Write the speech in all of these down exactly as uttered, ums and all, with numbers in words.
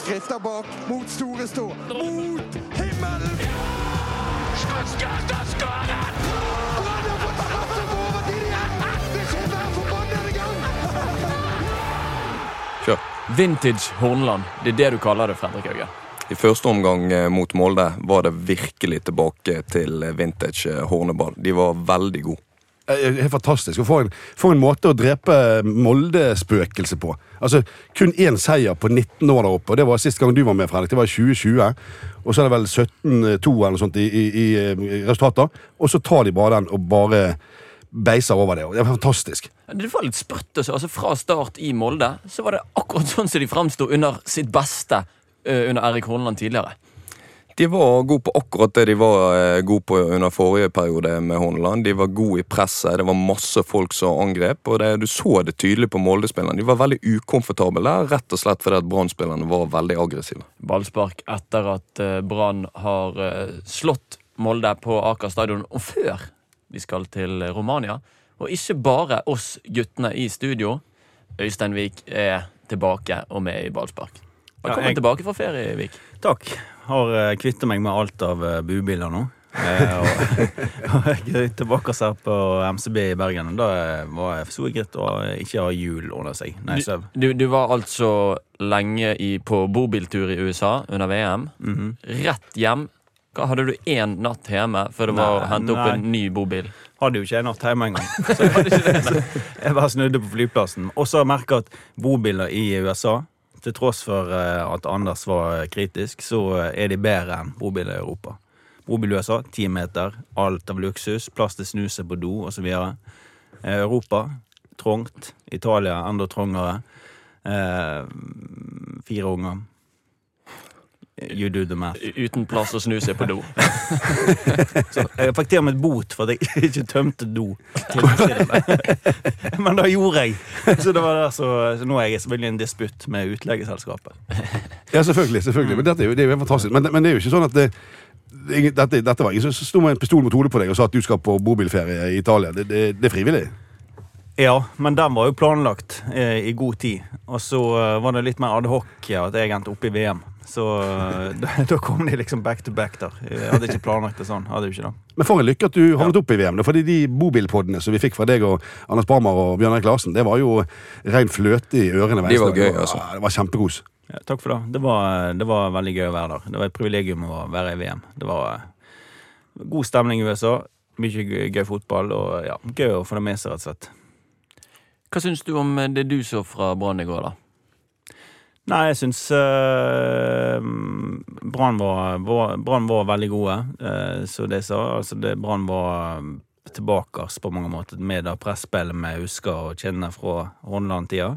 Skrifter bak, mot store stå, mot himmelen! Skål, skål, skål! Brann har fått masse på overtid igjen! Det skjer hver forbannede gang! Kjør. Vintage Horneland, det er det du kaller det, Fredrik Hauge. I første omgang mot Molde var det virkelig tilbake til vintage Horneball. De var veldig gode. Helt fantastisk. Og for en, for en måte å drepe Molde-spøkelse på. Altså, kun én seier på nitten år der oppe, og det var siste gang du var med, Fredrik. Det var i tjue tjue, og så er det vel sytten to eller noe sånt i, i, i resultater, og så tar de bare den og bare beiser over det. Det er fantastisk. Det var litt sprøtt også. Altså, fra start i Molde, så var det akkurat sånn som de fremstod under sitt beste under Erik Horneland tidligere. De var gode på akkurat det de var gode på under forrige periode med Horneland. De var gode i presset, det var masse folk som angrep, og det, du så det tydelig på Molde-spillerne. De var veldig ukomfortable, rett og slett fordi at Brann-spillerne var veldig aggressive. Ballspark etter at Brann har slått Molde på Aker stadion, og før vi skal til Romania. Og ikke bare oss guttene i studio. Øystein Vik er tilbake og med i Ballspark. Velkommen ja, jeg... tilbake fra ferie, Vik. Takk. Har uh, kvittet meg med alt av uh, bubiler nå. Uh, og, og jeg er tilbake her på M C B i Bergen. Da var jeg så greit å ikke ha jul under seg. Nei, du, du, du var altså lenge i, på bobiltur i U S A under V M. Mm-hmm. Rett hjem. Hva, hadde du en natt hjemme før det var å hente opp en ny bobil? Hadde jo ikke en natt hjemme en gang. Så jeg, jeg bare snudde på flyplassen. Og så merket jeg at bobiler i U S A, til tross for at Anders var kritisk, så er de bedre enn bobiler i Europa. Bobil i U S A, ti meter, alt av luksus, plass til snuse på do, og så videre. Europa, trångt. Italia, enda trångere. Eh, fire unger. You do the math. Uten plass å snuse på do. Så jeg fikk til med et bot for at jeg ikke tømte do. Men da gjorde jeg. Så det var der, så, så nå er jeg selvfølgelig en disputt med utleggeselskapet. Ja, selvfølgelig, selvfølgelig. Men dette er jo, det er jo fantastisk. Men, men det er jo ikke sånn at det, dette, dette var ingen som stod med en pistol mot hodet på deg og sa at du skal på bobilferie i Italia. Det, det, det er frivillig. Ja, men den var jo planlagt eh, i god tid. Og så eh, var det litt mer ad hoc ja, at jeg endte opp i V M. Så da, da kom de liksom back to back der. Jeg hadde ikke planlagt det sånn, hadde jo ikke det. Men for en lykke at du havnet ja. opp i V M, fordi de bobilpoddene som vi fikk fra deg og Anders Barmer og Bjørn Erik Larsen, det var jo ren fløte i ørene. De var gøy, altså. Det var kjempegos. Ja, takk for det. Det var, det var veldig gøy å være der. Det var et privilegium å være i V M. Det var god stemning i U S A, mye gøy, gøy fotball, og ja, gøy å få det med seg, rett og slett. Hva synes du om det du så fra Brann i går, da? Nei, jeg synes uh, Brann var, var, Brann var veldig gode, uh, så det sa. Altså, det, Brann var tilbake på mange måter med det presspillet vi husker og kjenner fra Horneland-tida.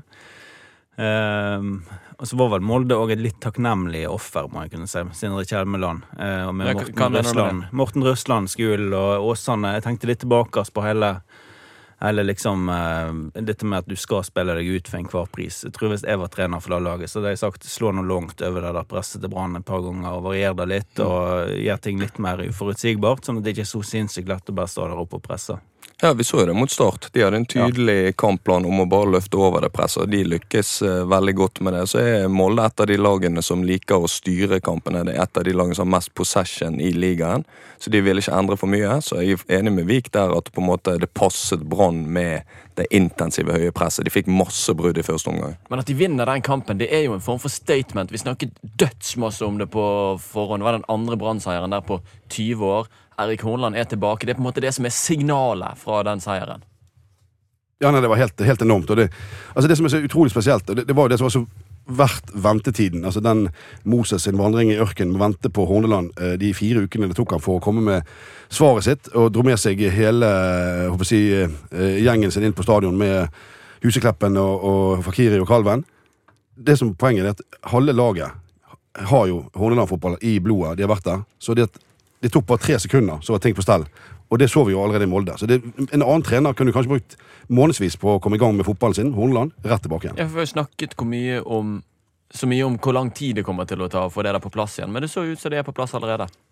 Uh, og så var vel Molde også et litt takknemlig offer, må jeg kunne si. Sindre Kjelmeland uh, og med Morten Røsland. Morten Røsland skole og Åsane. Jeg tenkte litt tilbake på hele Eller liksom uh, dette med at du skal spille deg ut for en hver pris. Jeg tror hvis jeg var trener for det laget, så hadde jeg sagt slå noe langt over det der presset til Brann et par ganger og varier det litt og gjør ting litt mer uforutsigbart, sånn at det ikke er så sinnssykt lett å bare stå der oppe og presse. Ja, vi så jo det mot Start. De hadde en tydelig ja. kampplan om å bare løfte over det presset, og de lykkes uh, veldig godt med det. Så er Molde et av de lagene som liker å styre kampene. Det er et av de lagene som har mest possession i ligaen, så de vil ikke endre for mye. Så jeg er enig med Vik der at på en måte det passet Brann med det intensive høye presset. De fikk masse brudd i første omgang. Men at de vinner den kampen, det er jo en form for statement. Vi snakket dødsmasse om det på forhånd. Det var den andre Brann-seieren der på tyve år. Erik Horneland er tilbake. Det er på en måte det som er signalet fra den seieren. Ja, nei, det var helt, helt enormt. Og det, altså det som er så utrolig spesielt, det, det var jo det som var så verdt ventetiden. Altså den Moses sin vandring i ørken med vente på Horneland de fire ukene det tok han for å komme med svaret sitt, og dro med seg hele håper jeg, gjengen sin inn på stadion med Husekleppen og, og Fakiri og Kalven. Det som poenget er at halve laget har jo Horneland-fotball i blodet. De har vært der. Så det at det tok bare tre sekunder, så var ting på stell. Og det så vi jo allerede i Molde. Så det, en annen trener kunne kanskje brukt månedsvis på å komme i gang med fotballen sin. Horneland, rett tilbake igjen. Jeg har snakket hvor mye om, så mye om hvor lang tid det kommer til å ta å få det der på plass igjen. Men det så ut som det er på plass allerede.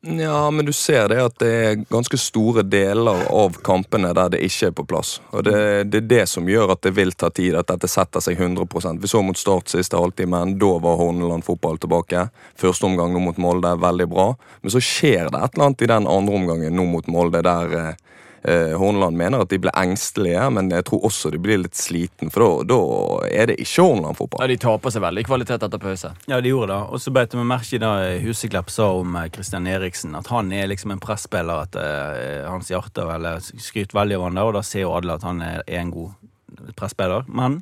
Ja, men du ser det at det er ganske store deler av kampene der det ikke er på plass. Og det, det er det som gjør at det vil ta tid, at dette setter seg hundre prosent. Vi så mot Start siste halvtime, men da var Horneland fotball tilbake. Første omgang nå mot Molde er veldig bra. Men så skjer det et eller annet i den andre omgangen nå mot Molde, der eh, Horneland mener at de blir engstelige, men jeg tror også de blir litt sliten, for da, da er det ikke Horneland fotball. Ja, de taper seg veldig i kvalitet etter pause. Ja, de gjorde det. Og så beit vi merke i da Huseklepp sa om Christian Eriksen, at han er liksom en pressspiller, at uh, hans hjerte eller skryter veldig av han der, og da ser jo alle at han er en god pressspiller. Men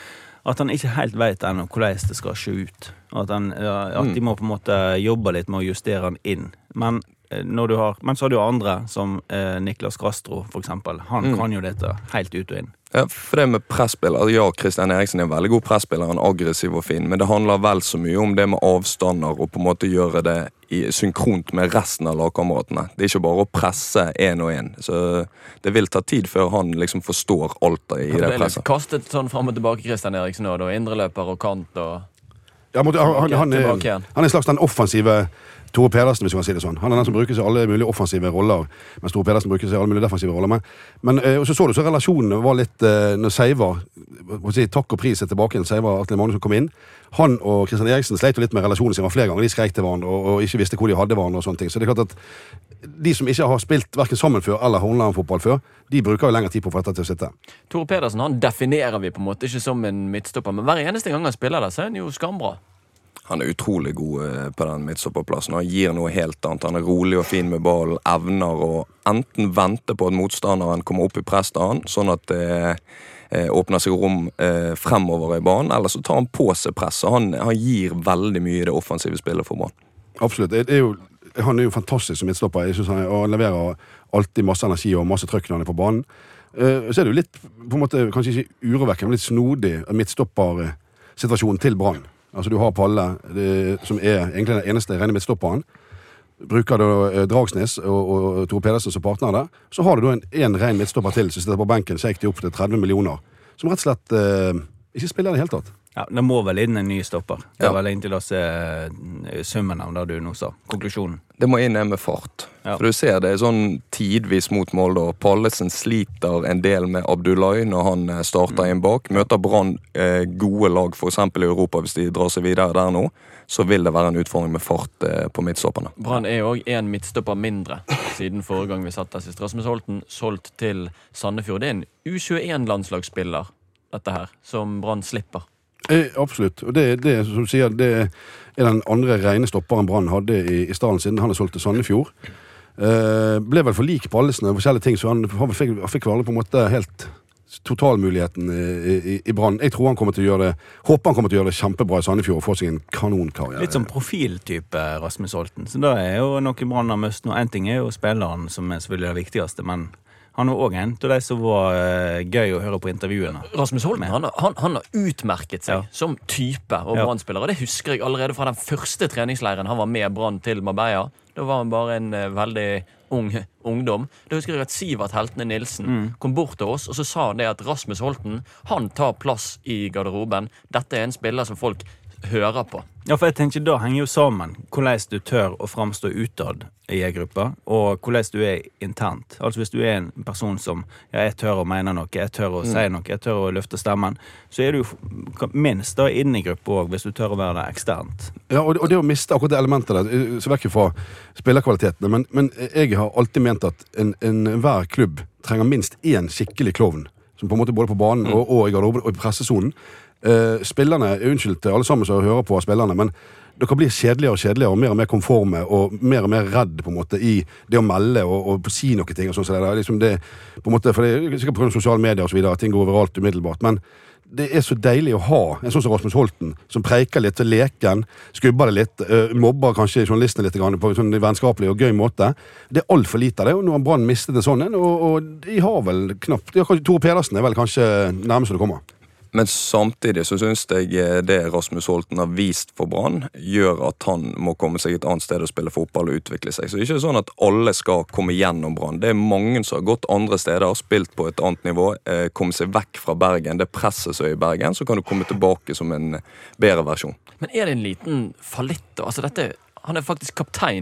at han ikke helt vet ennå hvordan det skal se ut. At, han, at de må på en måte jobbe litt med å justere han inn. Men når du har, men så har du andre som eh, Niklas Castro for eksempel. Han mm. kan jo dette helt ut og inn. Ja, for det med pressspiller, ja, Christian Eriksen er en veldig god pressspiller, han er aggressiv og fin, men det handler vel så mye om det med avstander og på en måte gjøre det i, synkront med resten av lagkameratene. Det er ikke bare å presse en og en, så det vil ta tid før han liksom forstår alt i det, det presset. Litt kastet sånn frem og tilbake Christian Eriksen nå, da, indreløper og kant og... Ja, måtte, han, han, han, er, han er en slags den offensive Tore Pedersen, hvis vi kan si det sånn. Han er den som bruker seg alle mulige offensive roller, mens Tore Pedersen bruker seg alle mulige defensive roller. Men, men eh, og så så du så relasjonene var litt, eh, når Seivar, si, takk og pris er tilbake, Seivar Atle Magnusson kom inn, han og Christian Eriksen sleit jo litt med relasjonen sin flere ganger, de skrek til hverandre og, og ikke visste hvor de hadde hverandre og sånne ting. Så det er klart at de som ikke har spilt hverken sammen før eller Horneland-fotball før, de bruker jo lengre tid på å få dette til å sitte. Tore Pedersen, han definerer vi på en måte ikke som en midtstopper, men hver eneste gang han spiller der, så er han jo skambra. Han er utrolig god på den midtstopperplassen. Han gir noe helt annet. Han er rolig og fin med ballen, evner å enten vente på at motstanderen kommer opp i press til han, sånn at det eh, åpner seg rom eh, fremover i banen, eller så tar han på seg presset. Han, han gir veldig mye i det offensive spillet for Brann. Absolutt. Det er jo, han er jo fantastisk som midtstopper. Jeg synes han, han leverer alltid masse energi og masse trøkk når han er på banen. Eh, så er det jo litt, på en måte, kanskje ikke urovekkende, men litt snodig midtstoppersituasjonen til Brann. Altså du har Palle, det, som er egentlig den eneste rene midtstopperen. Bruker da eh, Dragsnes og, og Tore Pedersen som partner der. Så har du da en, en ren midtstopper til som sitter på benken, shake de opp til tretti millioner. Som rett og slett eh, ikke spiller det helt tatt. Ja, det må vel inn en ny stopper. Det Ja. er vel inntil å se summen av det du nå sa. Konklusjonen. Det må inn med fart. Ja. For du ser det er sånn tidvis mot Molde, og Pallesen sliter en del med Abdullahi når han eh, starter inn bak. Møter Brann eh, gode lag, for eksempel i Europa, hvis de drar seg videre der nå, så vil det være en utfordring med fart eh, på midtstopperne. Brann er jo også en midtstopper mindre siden forrige gang vi satt der sist. Rasmus Holten solgt til Sandefjord. Det er en U tjueen-landslagsspiller, dette her, som Brann slipper. Eh, absolutt. Og det, det, som du sier, det er den andre rene stopperen Brann hadde i, i staden siden. Han er solgt til Sandefjord. Eh, ble vel for lik Pallesen og forskjellige ting, så han, han fikk, fikk vel på en måte helt totalmuligheten i, i, i Brann. Jeg tror han kommer til å gjøre det, håper han kommer til å gjøre det kjempebra i Sandefjord og få seg en kanonkarriere. Litt som profiltype Rasmus Holten. Så da er jo noe Brann har møtt nå. En ting er jo spilleren som er selvfølgelig det viktigste, men han var også en til de som var uh, gøy å høre på intervjuene. Rasmus Holten, han, han, han har utmerket seg ja. som type og Ja. Brannspiller. Og det husker jeg allerede fra den første treningsleiren han var med Brann til Marbella. Da var han bare en uh, veldig ung ungdom. Da husker jeg at Sivert Heltene Nilsen mm. kom bort til oss, og så sa han det at Rasmus Holten, han tar plass i garderoben. Dette er en spiller som folk hører på. Ja, for jeg tenker da henger jo sammen hvordan du tør å framstå utad i en gruppe, og hvordan du er internt. Altså hvis du er en person som, ja, jeg tør å mene noe, jeg tør å mm. si noe, jeg tør å løfte stemmen, så er du jo minst da inne i gruppe også, hvis du tør å være der eksternt. Ja, og det, og det å miste akkurat det elementet der, så vekk fra spillerkvalitetene, men, men jeg har alltid ment at en, en, hver klubb trenger minst én skikkelig klovn, som på en måte både på banen og, og i garderoben og i pressesonen. Uh, spillerne, unnskyld til alle sammen som hører på spillerne, men dere blir kjedeligere og kjedeligere og mer og mer konforme og mer og mer redd på en måte i det å melde og, og si noe ting og sånn. Så det er liksom det, på en måte, for det er sikkert på grunn av sosiale medier og så videre, at ting går overalt umiddelbart, men det er så deilig å ha en sånn som Rasmus Holten, som preiker litt til leken, skubber det litt, uh, mobber kanskje journalistene litt grann på en sånn vennskapelig og gøy måte. Det er alt for lite av det, og nå har Brann mistet en sånn en, og, og de har vel knapt, de har kanskje, Tore Pedersen er vel kanskje nærmest det kommer. Men samtidig så synes jeg det Rasmus Holten har vist for Brann gjør at han må komme seg et annet sted og spille fotball og utvikle seg. Så det er ikke sånn at alle skal komme gjennom Brann. Det er mange som har gått andre steder, spilt på et annet nivå, eh, komme seg vekk fra Bergen. Det presser seg i Bergen, så kan du komme tilbake som en bedre versjon. Men er det en liten fallitt da? Altså dette, han er faktisk kaptein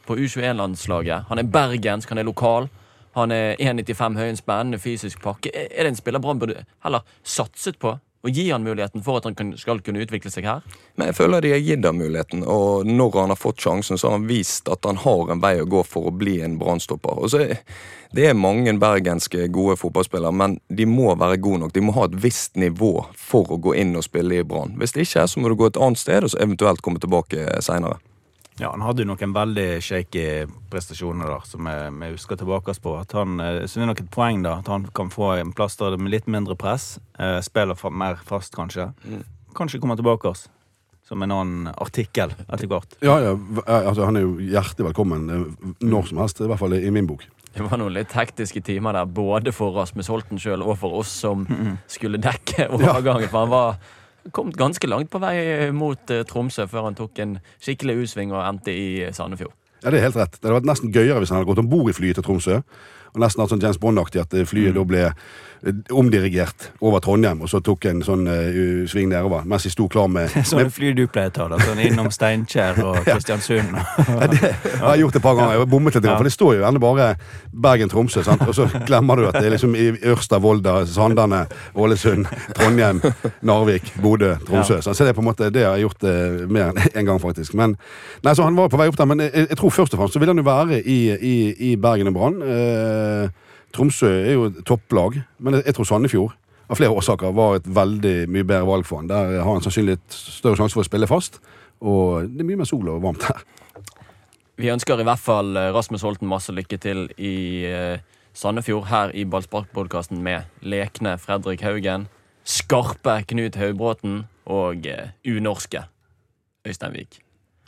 på U tjueen-landslaget. Han er bergensk, han er lokal. Han er en komma nittifem høy, en spennende fysisk pakke. Er det en spiller Brann burde heller satset på? Og gi han muligheten for at han kan, skal kunne utvikle seg her? Men jeg føler de har gitt han muligheten, og når han har fått sjansen, så har han vist at han har en vei å gå for å bli en brannstopper. Og så er, det er mange bergenske gode fotballspillere, men de må være gode nok. De må ha et visst nivå for å gå inn og spille i Brann. Hvis det ikke er, så må du gå et annet sted, og så eventuelt komme tilbake senere. Ja, han hadde jo noen veldig shaky prestasjoner der, som jeg, jeg husker tilbake på. At han, så det er nok et poeng da, at han kan få en plass der med litt mindre press, eh, spiller mer fast kanskje. Mm. Kanskje kommer tilbake oss, som en annen artikkel etter hvert. Ja, ja, altså han er jo hjertelig velkommen når som helst, i hvert fall i min bok. Det var noen litt hektiske timer der, både for Rasmus Holten selv og for oss som mm. skulle dekke overgangen, for han var... kom ganske langt på vei mot uh, Tromsø før han tok en skikkelig utsving og endte i Sandefjord. Ja, det er helt rett. Det hadde vært nesten gøyere hvis han hadde gått ombord i flyet til Tromsø, og nesten hatt sånn James Bond-aktig at flyet mm. da ble omdirigert over Trondheim, og så tok en sånn uh, sving nedover, mens de sto klar med... Sånn fly du pleier å ta, da, sånn innom Steinkjer og Kristiansund. Ja, det jeg har gjort et par ganger, jeg har bommet litt, ja. For det står jo gjerne bare Bergen-Tromsø, sant? Og så glemmer du at det er liksom i Ørsta, Volda, Sandane, Ålesund, Trondheim, Narvik, Bodø, Tromsø. Ja. Så det er på en måte det jeg har gjort uh, mer enn en gang faktisk. Men, nei, så han var på vei opp der, men jeg, jeg tror først og fremst så vil han jo være i, i, i Bergen og Brann. Uh, Tromsø er jo et topplag, men jeg tror Sandefjord av flere årsaker var et veldig mye bedre valg for han. Der har han sannsynlig et større sjanse for å spille fast, og det er mye mer sol og varmt her. Vi ønsker i hvert fall Rasmus Holten masse lykke til i Sandefjord, her i Ballspark-podcasten med lekne Fredrik Haugen, skarpe Knut Haubråten og unorske Øystein Vik.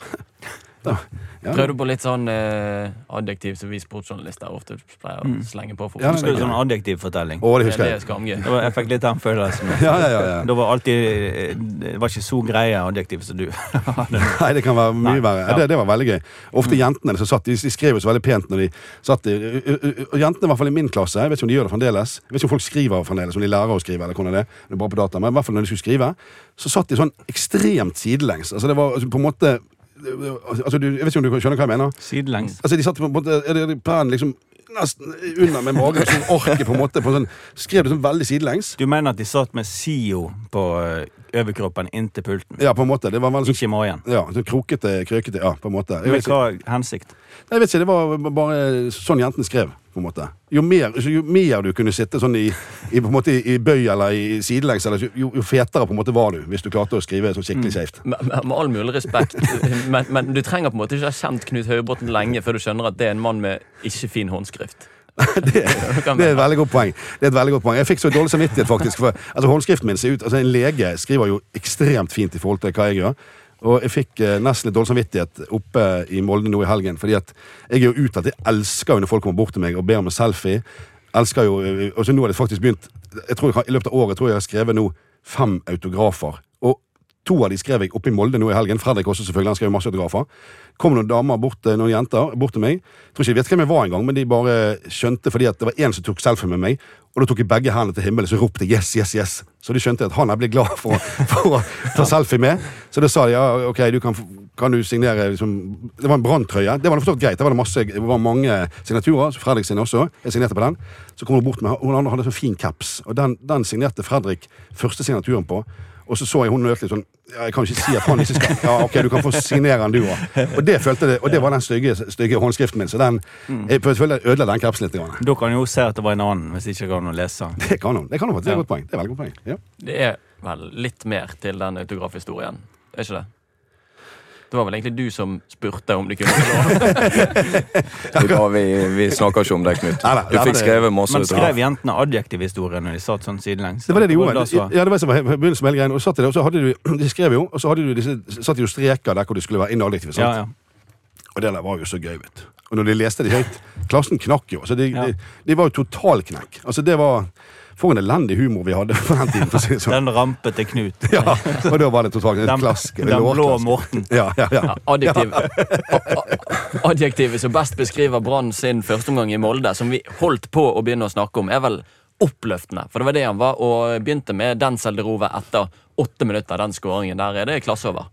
Da, ja. Prøvde på litt sånn eh, adjektiv som vi sportsjournalister ofte pleier å slenge på for. Ja, det var sånn adjektivfortelling. Å, det husker jeg. Det er det var, jeg fikk litt den følelsen. Ja, ja, ja, ja. Det var alltid, det var ikke så greie adjektiv som du. Nei, det kan være mye verre. Ja. Det, det var veldig gøy. Ofte jentene som satt, de, de skrev jo så veldig pent når de satt i, og jentene i hvert fall i min klasse, jeg vet ikke om de gjør det fremdeles, jeg vet ikke om folk skriver fremdeles, om de lærer å skrive, eller hvordan det er, det er bare på data, men i hvert fall når de skulle skrive, så satt de sånn ekstremt sidelengs. Altså det var på en måte altså, du, jeg vet ikke om du skjønner hva jeg mener. Sidelengs. Altså, de satt på en måte, er det pennen liksom nesten under med magen, sånn orket på en måte, på sånn, skrev det sånn veldig sidelengs. Du mener at de satt med S I O på overkroppen inntil pulten? Ja, på en måte. Det var veldig, ikke i magen? Ja, sånn krokete, krøkete, ja, på en måte. Men hva hensikt? Nei, jeg vet ikke, det var bare sånn jenten skrev, på en måte. Jo mer, jo mer du kunne sitte sånn i, i, på en måte, i bøy eller i sidelengs, eller jo, jo fetere på en måte var du, hvis du klarte å skrive sånn skikkelig skjevt. Mm. Med, med all mulig respekt, men, men du trenger på en måte ikke ha kjent Knut Haubråten lenge før du skjønner at det er en mann med ikke fin håndskrift. det, det er et veldig godt poeng. Det er et veldig godt poeng. Jeg fikk så dårlig samvittighet faktisk, for altså, håndskriften min ser ut, altså en lege skriver jo ekstremt fint i forhold til hva jeg gjør. Og jeg fikk eh, nesten litt dårlig samvittighet oppe i Molde nå i helgen, fordi at jeg er jo ute at jeg elsker jo når folk kommer bort til meg og ber om en selfie. Elsker jo, og så nå har det faktisk begynt, jeg tror jeg, i løpet av året tror jeg jeg har skrevet nå fem autografer. Og to av de skrev jeg oppe i Molde nå i helgen. Fredrik også selvfølgelig, han skrev masse autografer. Kom noen damer bort, noen jenter bort til meg. Jeg tror ikke de vet hvem jeg var en gang, men de bare skjønte fordi at det var en som tok selfie med meg, og da tok jeg begge hendene til himmelen, så ropte jeg yes, yes, yes. Så de skjønte at han er blitt glad for, for å ta selfie med. Så da sa de, ja, ok, du kan, kan du signere, liksom, det var en brandtrøye. Det var forstått greit, det var, det masse, det var mange signaturer, så Fredrik sin også, jeg signerte på den. Så kom hun bort med, og hun hadde en sånn fin caps, og den, den signerte Fredrik første signaturen på. Og så så jeg hun nødt litt sånn, ja, jeg kan ikke si at han ikke skal, ja, ok, du kan få signere den du også. Og det følte det, og det var den stygge, stygge håndskriften min, så den, jeg følte jeg ødela den kapsen litt. Da kan jo se at det var en annen, hvis ikke kan hun lese. Det kan hun, det kan hun faktisk, det er et godt poeng, det er veldig godt poeng. Ja. Det er vel litt mer til den autografhistorien, er ikke det? Det var vel egentlig du som spurte om du kunne få lov. vi, vi snakker ikke om det, Knut. Du fikk skrevet masse. Men skrev jentene adjektivhistorien når de satt sånn sidelengs? Det var det de gjorde. Ja, det var som begynnelsen med hele greien. Og så satt de, og så hadde du, de skrev jo, og så hadde du disse, satt de jo streker der hvor de skulle være inn adjektiv, sant? Ja, ja. Og det der var jo så gøy, vet du. Og når de leste det høyt, klassen knakk jo, så de, ja. de, de var jo totalknekk. Altså det var... For en elendig humor vi hadde på den tiden. For å si det sånn. Den rampete Knut. Ja, og da var det totalt en klask. Den, den blå Morten. Ja, ja, ja. ja adjektiv, adjektivet som best beskriver Brann sin første omgang i Molde, som vi holdt på å begynne å snakke om, er vel oppløftende. For det var det han var, og begynte med den Selderove etter åtte minutter, den skåringen. Der er det klasse over.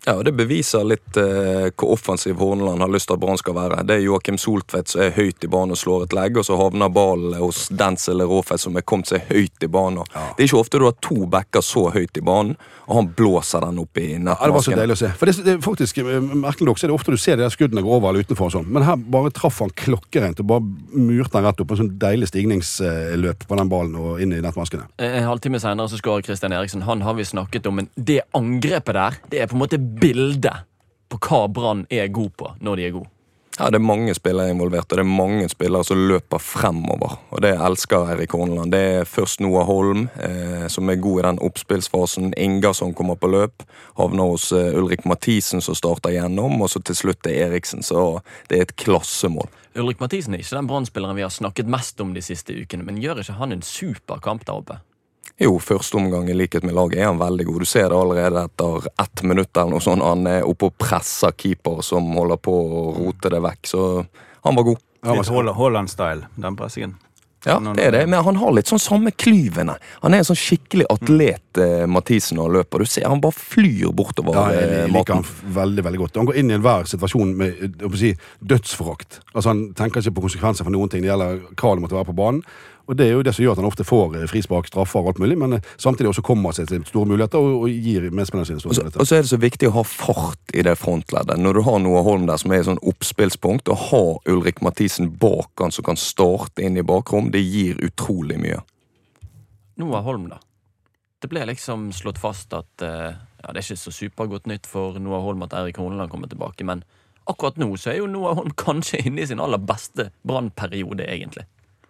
Ja, og det beviser litt eh, hvor offensiv Horneland har lyst til at Brann skal være. Det er Joakim Soltvedt som er høyt i banen og slår et legg, og så havner ballen hos Dens eller Råfett som er kommet seg høyt i banen. Ja. Det er ikke ofte du har to backer så høyt i banen, og han blåser den opp i nettmasken. Ja, det var så deilig å se. For det, det er faktisk, merkelig nok, så er det ofte du ser de der skuddene gå over eller utenfor og sånn, men her bare traff han klokkerent og bare murte han rett opp på en sånn deilig stigningsløp på den ballen og inn i nettmaskene. En halvtime senere så skårer Christian Eriksen. Han har vi snakket om, men det angrepet der, det er på en måte bilde på hva Brann er god på når de er god. Ja, det er mange spillere involvert, og det er mange spillere som løper fremover. Og det elsker Erik Horneland. Det er først Noah Holm, eh, som er god i den oppspillsfasen. Inga som kommer på løp. Havner hos eh, Ulrik Mathisen som starter gjennom, og så til slutt er Eriksen. Så det er et klassemål. Ulrik Mathisen er ikke den Brann-spilleren vi har snakket mest om de siste ukene, men gjør ikke han en super kamp der oppe? Jo, første omgang i likhet med laget er han veldig god. Du ser det allerede etter ett minutt eller noe sånt. Han er oppe og presser keeper som holder på å rote det vekk, så han var god. Litt Haaland-style, den pressingen. Ja, det er det, men han har litt sånn samme klyvene. Han er en sånn skikkelig atlet, eh, Mathisen, og løper. Du ser, han bare flyr bortover ja, jeg liker maten. Han veldig, veldig godt. Han går inn i enhver situasjon med, jeg må si, dødsforakt. Altså, han tenker ikke på konsekvenser for noen ting. Det gjelder hva det måtte være på banen. Og det er jo det som gjør at han ofte får frispark, straffer og alt mulig, men samtidig også kommer seg til store muligheter og, og gir medspillerne sine store muligheter. Og så er det så viktig å ha fart i det frontleddet. Når du har Noah Holm der som er et sånn oppspillspunkt, og har Ulrik Mathisen bak han som kan starte inn i bakrom, det gir utrolig mye. Noah Holm da. Det ble liksom slått fast at uh, ja, det er ikke så supergodt nytt for Noah Holm at Erik Horneland kommer tilbake, men akkurat nå så er jo Noah Holm kanskje inne i sin aller beste brannperiode egentlig.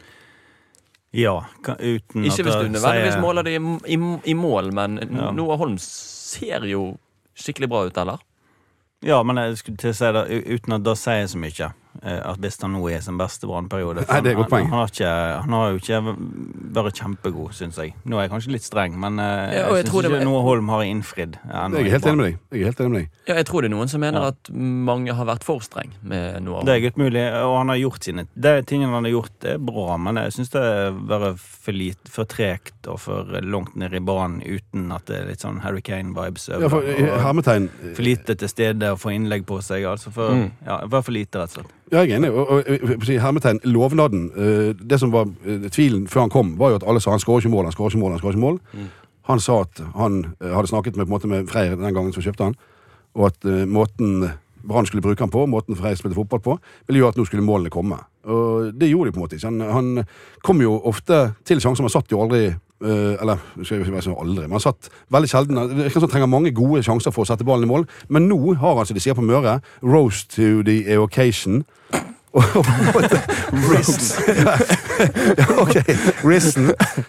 Ja, uten ikke at hvis du nødvendigvis sier... måler det i, i, i mål, men ja. Noah Holm ser jo skikkelig bra ut, eller? Ja, men jeg skulle til å si det uten at det sier så mye. At hvis han nå er sin beste brannperiode. Nei, det er godt poeng. Han, han, har ikke, han har jo ikke vært kjempegod, synes jeg. Nå er jeg kanskje litt streng, men ja, jeg, jeg synes ikke Noah Holm har innfridd. Jeg er helt enig med deg. Jeg er helt enig med deg. Ja, jeg tror det er noen som mener ja. at mange har vært for streng med Noah Holm. Det er godt mulig, og han har gjort sine. Det tingene han har gjort er bra, men jeg synes det er bare for, lit, for trekt og for langt ned i banen uten at det er litt sånn Harry Kane-vibes. Ja, for, hermetegn. For lite til stede og få innlegg på seg, altså for, mm. ja, bare for lite rett og slett. Ja, jeg er enig, og, og, og hermetegn, lovnaden, uh, det som var uh, tvilen før han kom, var jo at alle sa han skårer ikke mål, han skårer ikke mål, han skårer ikke mål. Mm. Han sa at han uh, hadde snakket med, på en måte, med Freyr den gangen som kjøpte han, og at uh, måten Brann skulle bruke han på, måten Freyr spilte fotball på, ville gjøre at nå skulle målene komme. Og det gjorde de på en måte ikke. Han, han kom jo ofte til sjanser, man satt jo aldri Uh, eller, skal jeg si aldri, men han satt veldig sjelden, det kan sånn trenger mange gode sjanser for å sette ballen i mål, men nå har han, som de sier på Møre, rose to the occasion, og på en måte risen ja, ok, risen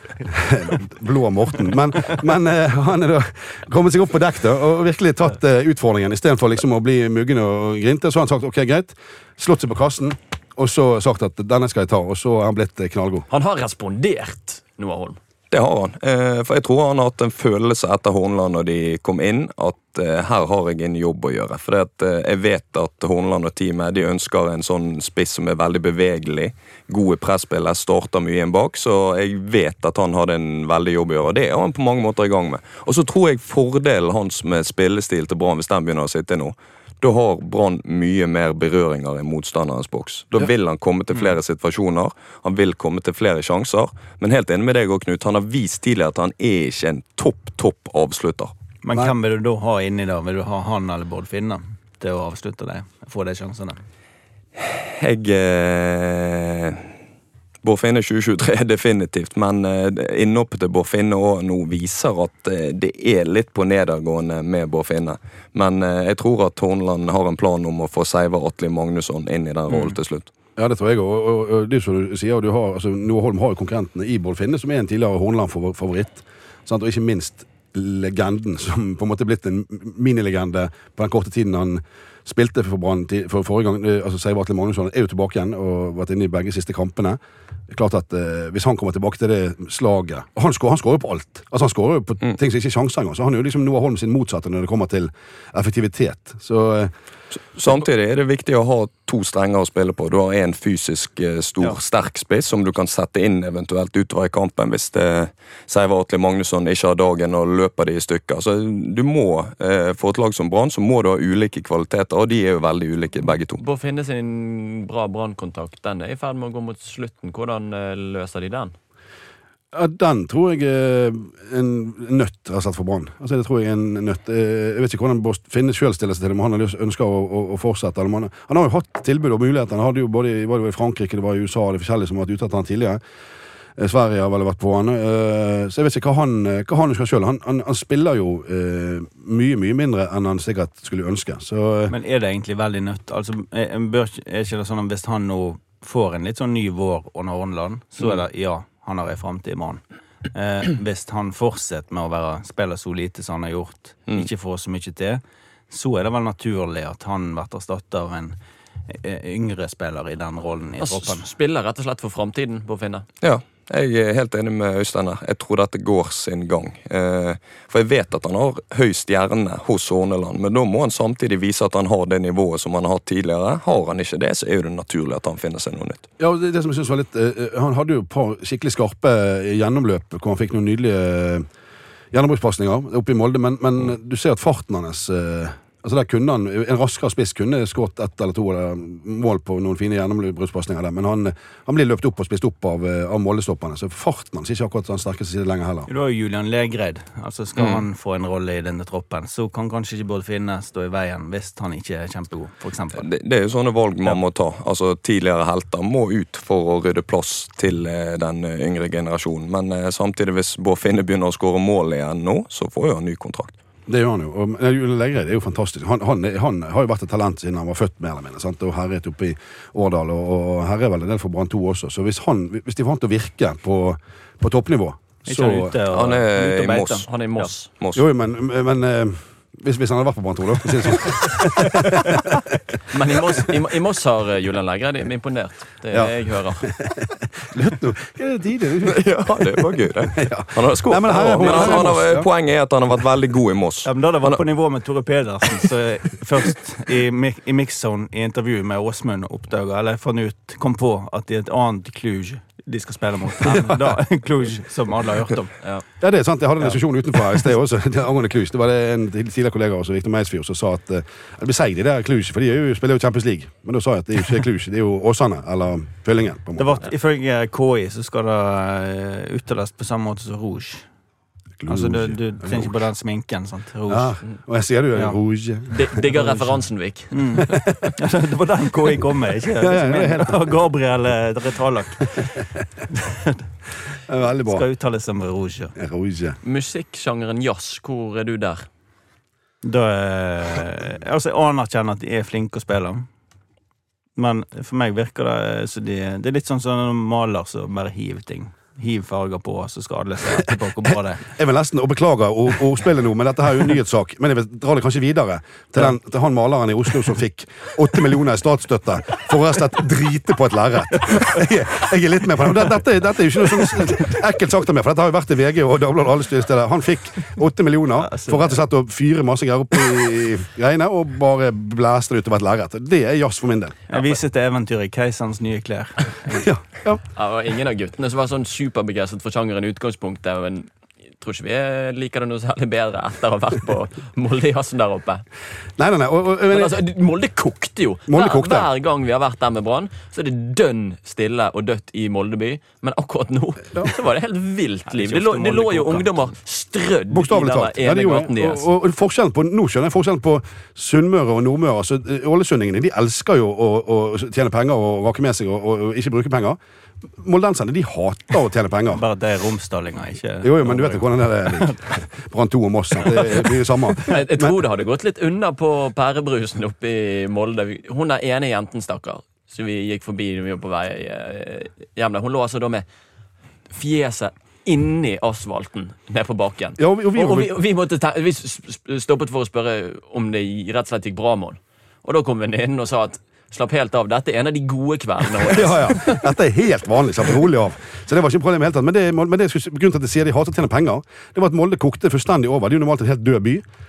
blå Morten, men, men uh, han er da kommet seg opp på dekk da, og virkelig tatt uh, utfordringen, i stedet for liksom å bli muggen og grinte, så har han sagt, ok, greit, slått seg på kassen, og så sagt at denne skal jeg ta, og så har han blitt uh, knallgod. Han har respondert, Noah Holm. Det har han, eh, for jeg tror han har hatt en følelse etter Horneland når de kom inn, at eh, her har jeg en jobb å gjøre. For at, eh, jeg vet at Horneland og teamet, de ønsker en sånn spiss som er veldig bevegelig, gode presspillere, starter mye igjen bak, så jeg vet at han hadde en veldig jobb å gjøre, og det er han på mange måter i gang med. Og så tror jeg fordelen hans med spillestil til Brann, hvis den begynner å sitte nå, da har Brann mye mer berøringer i motstanderens boks. Da ja. vil han komme til flere situasjoner, han vil komme til flere sjanser, men helt enig med deg og Knut, han har vist tidligere at han er ikke en topp, topp avslutter. Men hvem vil du da ha inni da? Vil du ha han eller Bård Finne til å avslutte det? Få de sjansene? Jeg... Eh... Bård Finne tjue tjuetre definitivt, men eh, innoppet til Bård Finne og nå viser at eh, det er litt på nedergående med Bård Finne. Men eh, jeg tror at Horneland har en plan om å få Seivar Atle Magnusson inn i den rollen til slutt. Ja, det tror jeg, og, og, og det som du sier, du har, altså, Noah Holm har jo konkurrentene i Bård Finne, som er en tidligere Horneland-favoritt, sant? Og ikke minst legenden, som på en måte er blitt en minilegende på den korte tiden han spilte for Brann for forrige gang. Altså Seivar Atle Magnusson er jo tilbake igjen og vært inne i begge siste kampene. Det er klart at eh, hvis han kommer tilbake til det slaget, og han skårer, han skårer jo på alt. Altså han skårer jo på mm. ting som ikke er sjanser engang, så han er jo liksom Noah Holm sin motsatte når det kommer til effektivitet. Så eh, Samtidig er det viktig å ha to strenger å spille på. Du har en fysisk stor, Ja. sterk spiss som du kan sette inn eventuelt utover i kampen hvis det Seivar Atle Magnusson ikke har dagen og løper de i stykker. Så du må, eh, for et lag som Brann, så må du ha ulike kvaliteter, og de er jo veldig ulike begge to. Bård Finne sin bra Brann-kontakt, den er i ferd med å gå mot slutten. Hvordan eh, løser de den? Ja, den tror jeg er en nøtt har sett for Brann. Altså, det tror jeg er en nøtt. Jeg vet ikke hvordan Bård Finne selv stiller seg til det, men han har ønsker å, å, å fortsette. Eller man, han har jo hatt tilbud og muligheter. Han hadde jo både i, var det i Frankrike, det var i U S A, det er forskjellige som har vært ute etter han tidligere. Sverige har vel vært på han. Så jeg vet ikke hva han, hva han ønsker selv. Han, han, han spiller jo eh, mye, mye mindre enn han sikkert skulle ønske. Så, Men er det egentlig veldig nødt? Altså, er, bør, er ikke det sånn at hvis han nå får en litt sånn ny vår under Horneland, så er det, ja, han har en fremtid med han. Eh, hvis han fortsetter med å være spiller så lite som han har gjort, Mm. ikke får så mye til, så er det vel naturlig at han blir erstattet av en eh, yngre spiller i den rollen i Han troppen. s- spiller rett og slett for fremtiden, Bård Finne. Ja, jeg er helt enig med Øystein her. Jeg tror dette går sin gang. Eh, for jeg vet at han har høy stjerne hos Horneland, men da må han samtidig vise at han har det nivået som han har hatt tidligere. Har han ikke det, så er jo det naturlig at han finner seg noe nytt. ja, det, det som jeg synes var litt eh, han hadde jo et par skikkelig skarpe gjennomløp hvor han fikk noen nydelige eh, gjennombruddspasninger oppe i Molde, men, men du ser at farten hans eh, altså der kunne han, en raskere spiss kunne skått ett eller to eller mål på noen fine gjennombruddspasninger der, men han, han blir løpt opp og spist opp av, av Moldestopperne, så farten hans er ikke akkurat den sterkeste side lenger heller. Du har jo Julian Legreid. Altså skal Mm. han få en rolle i denne troppen, så kan kanskje ikke Bård Finne stå i veien hvis han ikke er kjempegod, for eksempel. Det, det er jo sånne valg man må ta. Altså Tidligere helter må ut for å rydde plass til eh, den eh, yngre generasjonen, men eh, samtidig hvis Bård Finne begynner å skåre mål igjen nå, så får jo han ny kontrakt. Det gjør han jo. Og Julian Legreid er jo fantastisk. Han, han, han har jo vært et talent siden han var født, mer eller mindre, sant? Og herret oppe i Årdal, og, og herre vel en del for Brann to også. Så hvis, han, hvis de får han til å virke på, på toppnivå, Ikke så han ute og, Han er ute og i beiter. Moss. Han er i Moss. Moss. Jo, men, men eh, hvis, hvis han hadde vært på Brann to, da. for å si det sånn. Men i Moss, i, i Moss har eh, Julian Legreid imponert. Det er Ja. det jeg hører. Slutt nå. Hva er det tidlig? Ja, det var gøy, det. Ja. Han har skåret, Nei, men her er- men han, her er han Moss, har, ja. poenget er at han har vært veldig god i Moss. Ja, men da hadde det Han- vært på nivå med Tore Pedersen, så først i, mi- i mixzone i intervju med Åsmund oppdaget, eller fant ut, kom på at det er et annet Cluj de skal spille mot. Men da, Cluj, som alle har hørt om. Ja. Ja, det er sant. Jeg hadde en diskusjon utenfor her i sted også, det angående Cluj. Det var det en tidligere kollega også, Victor Meisfjord, som sa at eh, det blir seig de der Cluj, for de er jo, spiller jo Champions League. Men da sa jeg at det er jo ikke Cluj, det er jo Åsane, eller Fyllingen, på en Det måte. var, ifølge K I så skal det uh, uttales på samme måte som Rouge. Altså, du, du tenker på den sminken, sant? Rouge. Ja, og jeg sier det jo, Ja. Rouge. Di- Digger referansen, Vik. Mm. Altså, det var den K I kom med, ikke? Ja, ja, det er helt- Og Gabriel eh, Retalak Det er veldig bra. skal uttales som Rouge. Rouge. Musikksjangeren jazz, hvor er du der? Da eh, altså, jeg anerkjenner at de er flinke å spille, men for meg virker det så de, det er litt sånn som en maler som bare hiver ting. Hiv farger på, så skal alle se etterpå hvor bra det er. Jeg vil nesten, og beklager å, å spille noe, men dette her er jo en nyhetssak. Men jeg vil dra det kanskje videre til, den, til han maleren i Oslo som fikk åtte millioner i statsstøtte for å rett og slett drite på et lerret. Jeg, jeg er litt med på det. Dette, dette er jo ikke noe sånn ekkelt sagt av meg, for dette har jo vært i V G og Dagbladet og alle steder. Han fikk åtte millioner for rett og slett å fyre masse greier opp i greiene og bare blæste det utover et lerret. Det er jazz for min del. Jeg viser til eventyret Keiserens nye klær. Ja, ja. Ja, og ingen av guttene som var sånn superbegeistret for sjangeren i utgangspunktet, men jeg tror ikke vi liker det noe særlig bedre etter å ha vært på Molde-jazzen der oppe. Nei, nei, nei. Og, og, Men altså, Molde kokte jo. Molde hver, kokte. hver gang vi har vært der med Brann, så er det dønn stille og dødt i Moldeby. Men akkurat nå så var det helt vilt liv. Det lå, det lå jo ungdommer strødd i Bokstavelig den talt. Ja, ene det gjorde gaten jeg. deres. Og, og forskjellen på, nå skjønner jeg forskjellen på Sunnmøre og Nordmøre. Altså, Ålesundingene de elsker jo å, å tjene penger og rake med seg og, og, og ikke bruke penger. Moldenserne de hater å tjene penger. Bare at det er romsdalinger, ikke Jo, jo, men du vet jo hvordan det er. Brann to og Moss. Sant? Det blir det samme. Jeg, jeg tror det hadde gått litt unna på pærebrusen oppe i Molde. Hun der ene jenten, stakkar, som vi gikk forbi når vi var på vei eh, hjem der. Hun lå altså da med fjeset inni asfalten ned på bakken. Ja, og vi, og vi, Og, og vi, vi, måtte ta, vi sp- stoppet for å spørre om det rett og slett gikk bra med henne. Og da kom venninnen og sa at slapp helt av, dette er en av de gode kveldene våre. ja, ja. Dette er helt vanlig. Slapp rolig av. Så det var ikke et problem i hele tatt. Men det, men det grunnen til at jeg sier de hater å tjene penger, det var at Molde kokte fullstendig over. Det er jo normalt en helt død by.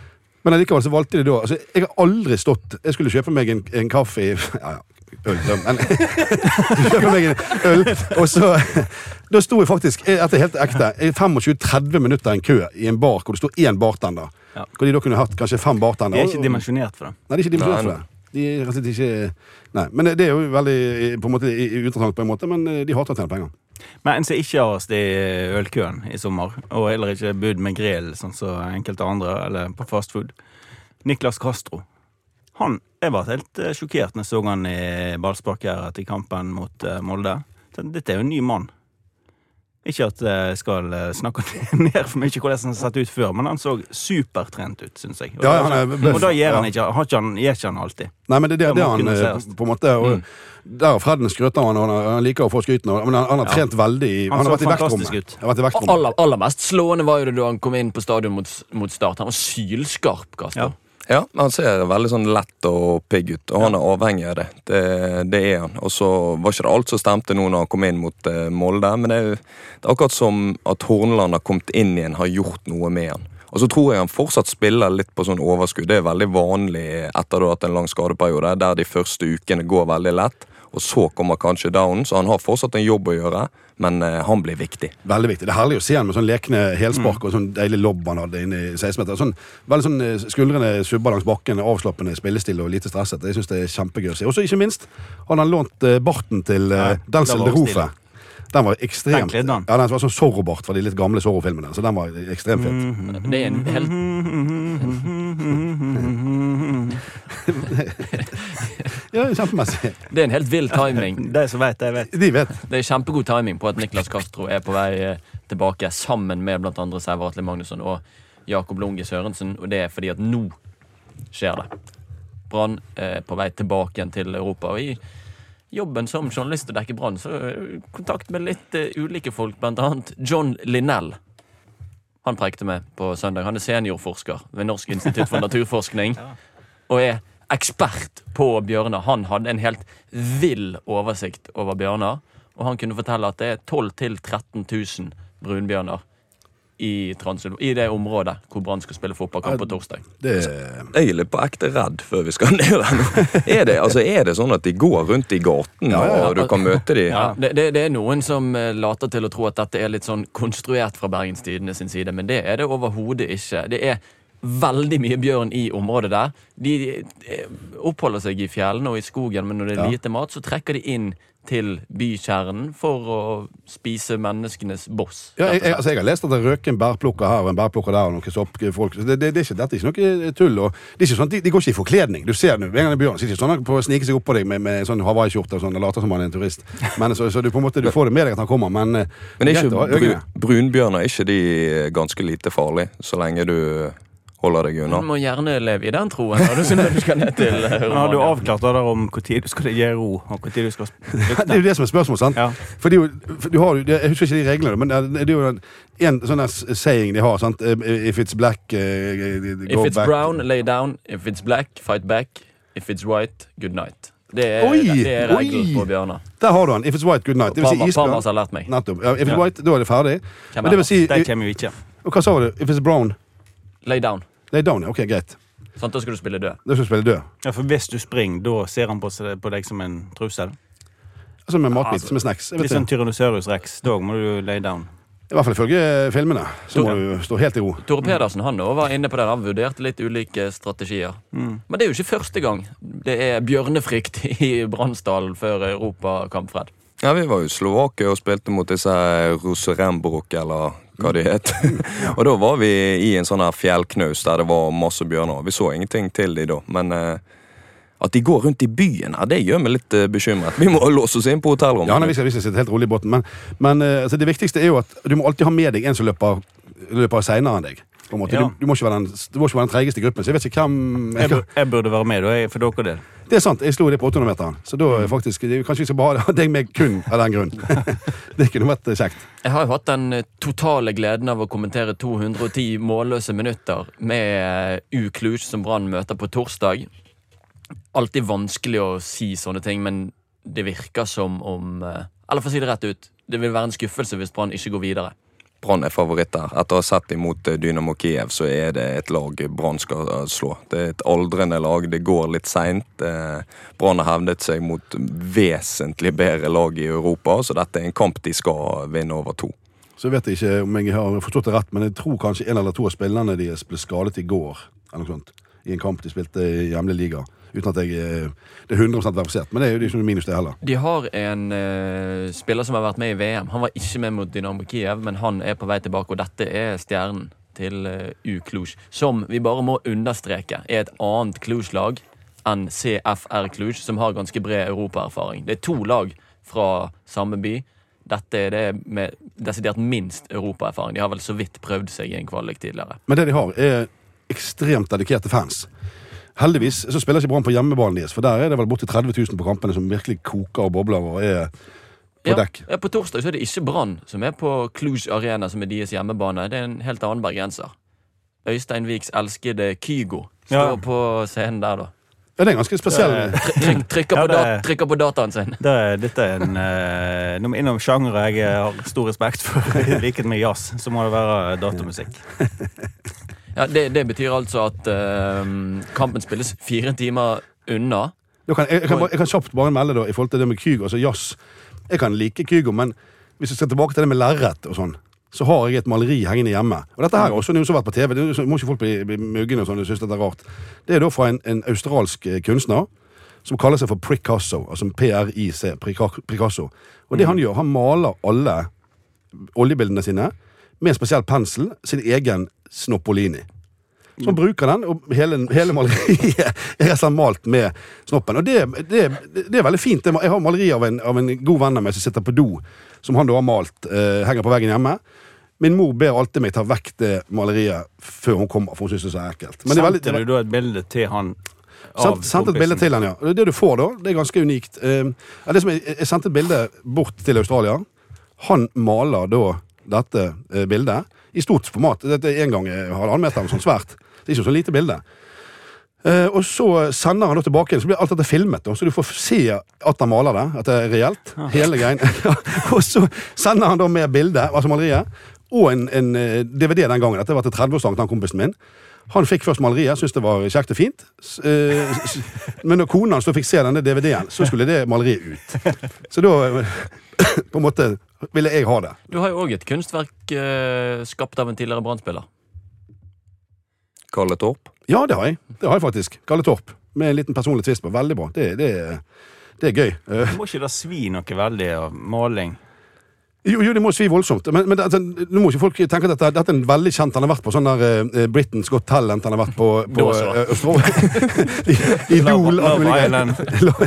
Men allikevel så valgte de da altså, jeg har aldri stått Jeg skulle kjøpe meg en, en kaffe i Ja, ja, øl men, kjøpe meg en øl Og så Da sto jeg faktisk, etter helt ekte I tjuefem til tretti minutter i en kø I en bar Hvor det stod en bartender ja. Hvor de da kunne hatt kanskje fem bartender De er ikke dimensjonert for det Nei, de er ikke dimensjonert for det De er rett og slett ikke Nei, men det er jo veldig på en måte uinteressant på en måte Men de hater å tjene penger Men en som ikke har oss i ølkøen i sommer Og heller ikke bud med grill Sånn som enkelte andre Eller på fast food Niklas Castro Han, jeg var helt uh, sjokkert når jeg så han i ballsparket I kampen mot uh, Molde Dette er jo en ny mann Ikke at jeg skal uh, snakke ned for mye hvordan han har sett ut før Men han så supertrent ut, synes jeg Og, ja, han er, og da gjør han ikke Har ikke han, gjør ikke han alltid Nei, men det, det, det er han på en måte og, mm. Der har Fredden skrøt av han Og han liker å få skryten Men han, han har trent ja. veldig Han, han har vært i vektrommet aller, aller mest slående var jo det da han kom inn på stadion mot, mot start Han var sylskarp, Kasper ja. Ja, han ser veldig sånn lett og pigg ut, og han er avhengig av det. Det, det er han. Og så var ikke det alt som stemte nå når han kom inn mot uh, Molde, men det er, det er akkurat som at Horneland har kommet inn igjen, har gjort noe med han. Og så tror jeg han fortsatt spiller litt på sånn overskudd. Det er veldig vanlig etter da at en lang skadeperiode, der de første ukene går veldig lett, og så kommer kanskje down, så han har fortsatt en jobb å gjøre, men uh, han blir viktig. Veldig viktig. Det er herlig å se han med sånn lekne helspark mm. og sånn deilig lobb han hadde inne i seksten meter. Sånn, veldig sånn skuldrene subber langs bakken, avslappende spillestil og lite stresset. Jeg synes det er kjempegøy å se. Og så ikke minst, han har lånt uh, barten til uh, ja, Denzel de Rofe. Den var ekstremt... Den ja, den var sånn Zorro-bart fra de litt gamle Zorro-filmene, så den var ekstremt fint. Mm-hmm. Det er en helt... Ja, kjempemessig. Det er en helt vild timing. Det er så vet, jeg vet. De vet. Det er kjempegod timing på at Niklas Castro er på vei tilbake sammen med blant andre Sæver Atle Magnusson og Jakob Lunge Sørensen, og det er fordi at nå skjer det. Brann er på vei tilbake igjen til Europa, og i jobben som journalist og dekke Brann, så kontakt med litt uh, ulike folk, blant annet John Linnell. Han prekte med på søndag. Han er seniorforsker ved Norsk institutt for naturforskning, og er ekspert på bjørner. Han hadde en helt vill oversikt over bjørner, og han kunne fortelle at det er tolv til tretten tusen brunbjørner i, i det området hvor Brann skal spille fotballkamp på torsdag. Det er... Jeg er litt på ekte redd før vi skal ned der nå. Er det, altså, er det sånn at de går rundt i gaten, ja, ja, ja. Og du kan møte de? Ja, det, det, det er noen som later til å tro at dette er litt sånn konstruert fra Bergens Tidende sin side, men det er det overhodet ikke. Det er veldig mye bjørn i området der. De oppholder seg i fjellene og i skogen, men når det er lite mat, så trekker de inn til bykjernen for å spise menneskenes boss. Ja, jeg, jeg, altså jeg har lest at det røker en bærplukker her og en bærplukker der og noen soppfolk. Det, det, det er ikke, dette er ikke noe tull. Og det er ikke sånn, de, de går ikke i forkledning. Du ser nå, en gang i bjørn, så er det ikke sånn på å snike seg opp på deg med, med sånn Hawaii-skjorte og sånn, og later som han er en turist. Men så, så du på en måte, du får det med deg at han kommer, men... Men er ikke bru, brunbjørner, er ikke de ganske lite farlig, så lenge du... holder deg unna. Du må gjerne leve i den troen når du, når du skal ned til Romania. Men har du avklart det der om hvor tid du skal gi ro, og hvor tid du skal lytte? Det er jo det som er spørsmål, sant? Ja. For, det er jo, for du har jo, jeg husker ikke de reglene, men det er jo en sånn saying de har, sant? If it's black, uh, go If it's back. brown, lay down. If it's black, fight back. If it's white, good night. Det er, oi, det er regler på bjørner. Der har du han. If it's white, good night. Det vil si isbjørn. Parmas har lært meg. Nettopp. Ja, if it's white, da er det ferdig. Men det vil si... Det kommer jo ikke. Og hva sa du? If it's brown? Lay down. Lay down, ok, greit. Sånn, da skal du spille død. Da skal du spille død. Ja, for hvis du springer, da ser han på, på deg som en trussel. Som en matbit, altså, som en snacks. Hvis en Tyrannosaurus Rex, da må du lay down. I hvert fall ifølge filmene, så må du stå helt i ro. Tore Pedersen, han også var inne på det. Han vurderte litt ulike strategier. Mm. Men det er jo ikke første gang det er bjørnefrykt i Brannsdalen før Europakamp-fred. Ja, vi var jo i Slovakia og spilte mot disse Roserembruk, eller hva de het. Og da var vi i en sånn her fjellknaus der det var masse bjørner. Vi så ingenting til de da, men eh, at de går rundt i byen her, det gjør meg litt eh, bekymret. Vi må låse oss inn på hotellrommet. Ja, nei, vi skal, vi skal sitte helt rolig i båten, men, men eh, altså, det viktigste er jo at du må alltid ha med deg en som løper, løper senere enn deg. På en måte. Ja. Du, du, må ikke være den, du må ikke være den tregeste i gruppen, så jeg vet ikke hvem... Jeg, jeg, burde, jeg burde være med, da, for dere del. Det er sant, jeg slo det på åtte hundre meteren. Så da mm. faktisk, kanskje vi skal bare ha deg med kun av den grunn. Det kunne vært kjekt. Jeg har jo hatt den totale gleden av å kommentere to hundre og ti målløse minutter med U Cluj som Brann møter på torsdag. Alltid vanskelig å si sånne ting, men det virker som om... Eller for å si det rett ut, det vil være en skuffelse hvis Brann ikke går videre. Brann er favoritter. Etter å ha sett imot Dynamo Kiev, så er det et lag Brann skal slå. Det er et aldrende lag, det går litt sent. Brann har hevdet seg mot vesentlig bedre lag i Europa, så dette er en kamp de skal vinne over to. Så jeg vet ikke om jeg har forstått det rett, men jeg tror kanskje en eller to av spillerne deres ble skadet i går, eller noe sånt, i en kamp de spilte i hjemlig liga. Uten at jeg, det er hundre prosent verifisert, men det er jo ikke noe minus det heller. De har en uh, spiller som har vært med i V M. Han var ikke med mot Dynamo Kiev, men han er på vei tilbake, og dette er stjernen til uh, U Cluj, som vi bare må understreke er et annet Cluj-lag enn C F R Cluj, som har ganske bred europaerfaring. Det er to lag fra samme by. Dette er det med desidert minst europaerfaring. De har vel så vidt prøvd seg i en kvalik tidligere. Men det de har er ekstremt dedikerte fans. Heldigvis så spiller ikke Brann på hjemmebanen deres, for der er det vel borti tretti tusen på kampene som virkelig koker og bobler og er på ja, dekk. Ja, på torsdag så er det ikke Brann som er på Cluj Arena, som er deres hjemmebane. Det er en helt annen bergenser. Øystein Viks elskede Kygo står Ja. på scenen der da. Ja, det er ganske spesiell. Tryk, trykker, Ja, på det- dat, trykker på dataen sin. Det, dette er en uh, Noe innom sjangere jeg har stor respekt for. I likhet med jazz, så må det være datamusikk. Ja, det, det betyr altså at uh, kampen spilles fire timer unna. Da kan, jeg, jeg, kan, bare- jeg kan kjapt bare melde da, i forhold til det med Kygo, altså jazz. Jeg kan like Kygo, men hvis jeg skal tilbake til det med lerret og sånn, så har jeg et maleri hengende hjemme. Og dette her er også noe som har vært på T V. Det må ikke folk bli, bli muggende og sånn, jeg synes dette er rart. Det er da fra en, en australsk eh, kunstner, som kaller seg for Picasso, altså P R I C, Picasso. Og det han gjør, han maler alle oljebildene sine med en spesiell pensel, sin egen Snoppolini. Så han bruker den, og hele, hele maleriet er rett og slett malt med snoppen. Og det, det, det er veldig fint. Jeg har maleri av en, av en god venn av meg som sitter på do, som han da har malt, eh, henger på veggen hjemme. Min mor ber alltid meg ta vekk det maleriet før hun kommer, for hun synes det er så ekkelt. Men det er veldig, Sendte du da et bilde til han av Sendt, sendt et bilde til han, ja. Det, det du får da, det er ganske unikt. Uh, det som jeg, jeg sendte et bilde bort til Australia. Han maler da dette uh, bildet i stort format. Dette er en gang halvannen meter, sånn svært. Det er ikke så lite bilde. Uh, og så sender han da tilbake, så blir alt dette filmet, da, så du får se at han maler det, at det er reelt, hele greien. Og så sender han da med bildet, altså maleriet, og en, en D V D den gangen. Dette var til tredve-årsdagen til han kompisen min. Han fikk først maleriet, syntes det var kjekt og fint. Men når konen hans fikk se denne D V D-en, så skulle det maleriet ut. Så da, på en måte, ville jeg ha det. Du har jo også et kunstverk uh, skapt av en tidligere Brann-spiller. Kalle Torp. Ja, det har jeg. Det har jeg faktisk. Kalle Torp. Med en liten personlig tvist på. Veldig bra. Det, det, det er gøy. Må ikke da svi noe veldig av maling? Jo, jo, det må svi voldsomt. Men, men altså, nå må ikke folk tenke at dette, dette er en veldig kjent. Han har vært på sånn der uh, Britain's Got Talent. Han har vært på, på uh, Østfold. Idol. Love Island.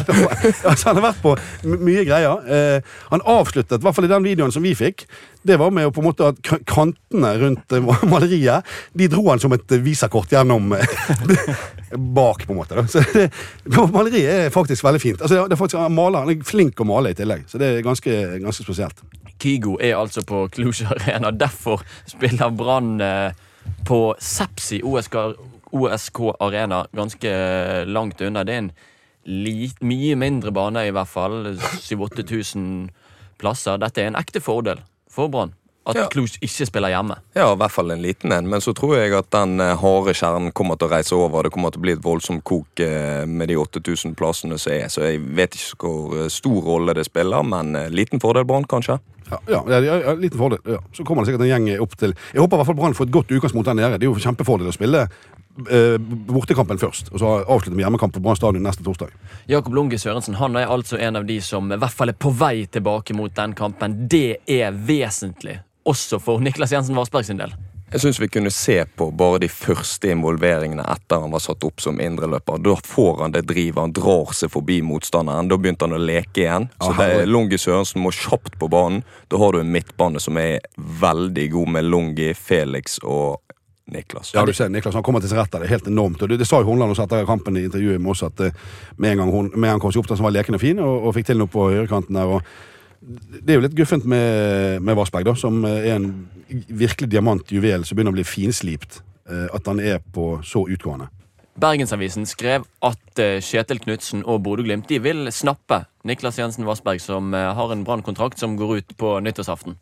Altså, han har vært på my- mye greier. Uh, han avsluttet, i hvert fall i den videoen som vi fikk, det var med å på en måte at k- kantene rundt uh, maleriet, de dro han som et uh, visakort gjennom uh, bak, på en måte. Da. Så det, maleriet er faktisk veldig fint. Altså, det er faktisk, han, maler, han er flink å male i tillegg, så det er ganske, ganske spesielt. Kygo er altså på Cluj Arena. Derfor spiller Brann eh, på Sepsi O S K, O S K Arena ganske langt unna. Det er en lit, mye mindre bane i hvert fall. syv til åtte tusen plasser. Dette er en ekte fordel for Brann. At Ja. Cluj ikke spiller hjemme. Ja, i hvert fall en liten en, men så tror jeg at den eh, harde kjernen kommer til å reise over. Det kommer til å bli et voldsomt kok eh, med de åtte tusen plassene som er. Så jeg vet ikke hvor eh, stor rolle det spiller, men eh, liten fordel Brann, kanskje. Ja, ja, ja, ja, ja, liten fordel. Ja. Så kommer det sikkert en gjeng opp til. Jeg håper i hvert fall Brann får et godt utgangspunkt der nede. Det er jo kjempefordel å spille eh, bortekampen først, og så avslutte med hjemmekamp på Brann stadion neste torsdag. Jakob Lunge Sørensen han er altså en av de som i hvert fall er på vei tilbake mot den kampen. Det er vesentlig, også for Niklas Jensen Vassberg sin del. Jeg synes vi kunne se på bare de første involveringene etter han var satt opp som indreløper. Da får han det drivet, han drar seg forbi motstanderen. Da begynte han å leke igjen. Så det er Lungi Sørensen må kjapt på banen. Da har du en midtbane som er veldig god med Lungi, Felix og Niklas. Ja, du ser, Niklas han kommer til sin rett der, det er helt enormt. Og det, det sa jo Hornland også etter kampen i intervjuet med oss, at uh, med en gang hun, med en gang kom seg opp der som var lekende fin, og, og fikk til noe på høyrekanten der, og det er jo litt guffent med, med Vassberg da, som er en virkelig diamantjuvel som begynner å bli finslipt, uh, at han er på så utgående. Bergensavisen skrev at uh, Kjetil Knudsen og Bodø-Glimt de vil snappe Niklas Jensen Vassberg, som uh, har en Brann-kontrakt som går ut på nyttårsaften.